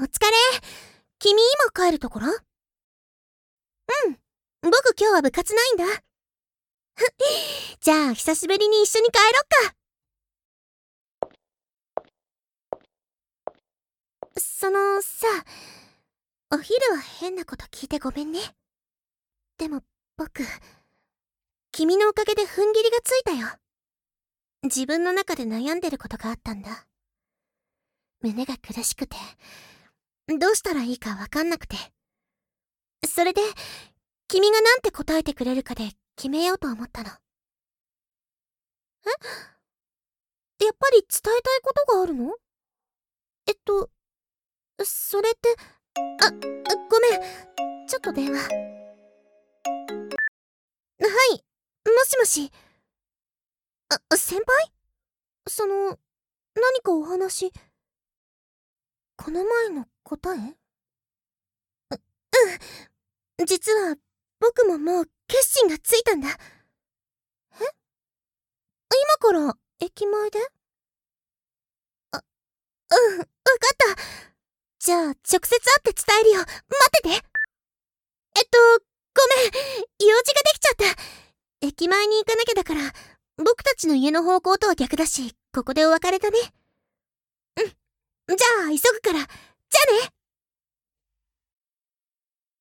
お疲れ。君今帰るところ？うん。僕今日は部活ないんだ。じゃあ久しぶりに一緒に帰ろっか。さ、お昼は変なこと聞いてごめんね。でも僕、君のおかげで踏ん切りがついたよ。自分の中で悩んでることがあったんだ。胸が苦しくて、どうしたらいいかわかんなくて。それで、君がなんて答えてくれるかで決めようと思ったの。やっぱり伝えたいことがあるの？それって、ごめん。ちょっと電話。はい、もしもし。先輩？何かお話。この前の答え？実は、僕ももう決心がついたんだ。今から駅前で？わかった。じゃあ、直接会って伝えるよ。待ってて。ごめん。用事ができちゃった。駅前に行かなきゃだから、僕たちの家の方向とは逆だし、ここでお別れだね。うん。じゃあ、急ぐから。じゃあね。